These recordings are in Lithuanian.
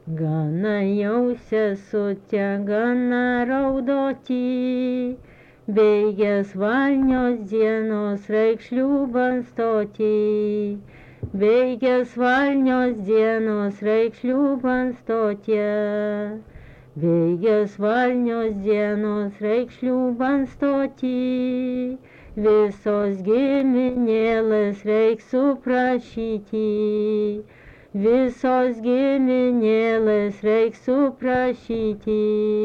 Gana jau sesutė, gana raudoti, baigės valnios dienos reikšliūban stoti. Baigės valnios dienos reikšliūban stoti. Baigės valnios dienos reikšliūban stoti. Visos giminėlės reik suprašyti. Visos giminėlės reik suprašyti.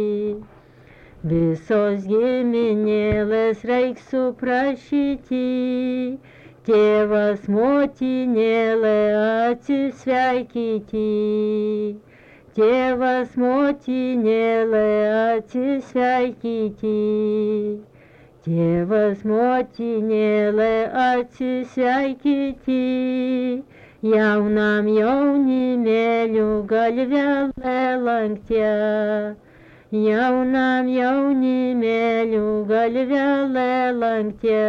Visos giminėlės reik suprašyti. Tėvas motinėlė atsisveikyti. Tėvas motinėlė atsisveikyti. Tėvas motinėlė atsisveikyti. Jaunam jaunimėliu galvelė lanktie. Jaunam jaunimėliu galvelė lanktie.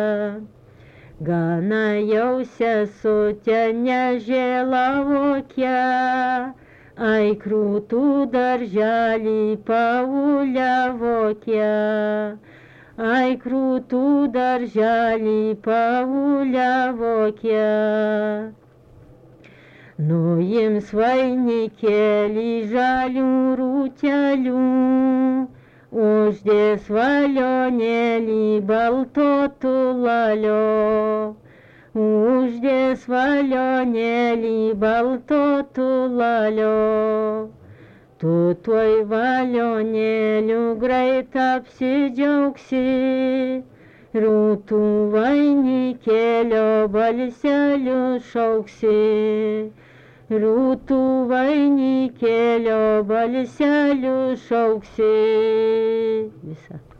Gana jau sesutė nežėlavokia, ai krūtų darželį pauliavokia. Ai krūtų darželį pauliavokia. Nuims vainikėlį žalių rūtelių, uždės valionėlį balto tulalio. Uždės valionėlį balto tulalio. Tu tuoj valionėliu greit apsidžiaugsi, rūtų vainikėlio balseliu šauksi. Rūtų vainikėlio balseliu šauksi. Visa.